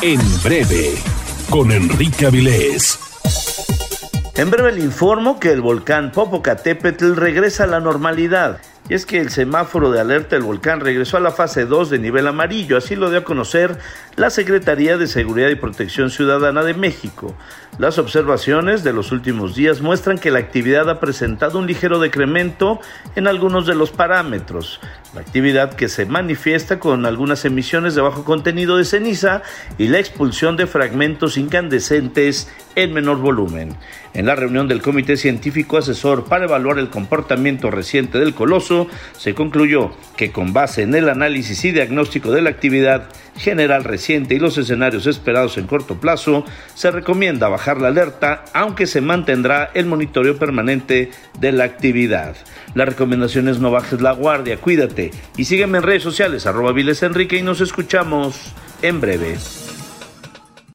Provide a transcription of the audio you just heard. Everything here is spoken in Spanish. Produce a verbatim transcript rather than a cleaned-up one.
En breve, con Enrique Avilés. En breve le informo que el volcán Popocatépetl regresa a la normalidad. Y es que el semáforo de alerta del volcán regresó a la fase dos de nivel amarillo, así lo dio a conocer la Secretaría de Seguridad y Protección Ciudadana de México. Las observaciones de los últimos días muestran que la actividad ha presentado un ligero decremento en algunos de los parámetros. La actividad que se manifiesta con algunas emisiones de bajo contenido de ceniza y la expulsión de fragmentos incandescentes en menor volumen. En la reunión del Comité Científico Asesor para evaluar el comportamiento reciente del coloso, se concluyó que con base en el análisis y diagnóstico de la actividad general reciente y los escenarios esperados en corto plazo, se recomienda bajar la alerta, aunque se mantendrá el monitoreo permanente de la actividad. La recomendación es no bajes la guardia, cuídate y sígueme en redes sociales, arroba Avilés Enrique, y nos escuchamos en breve.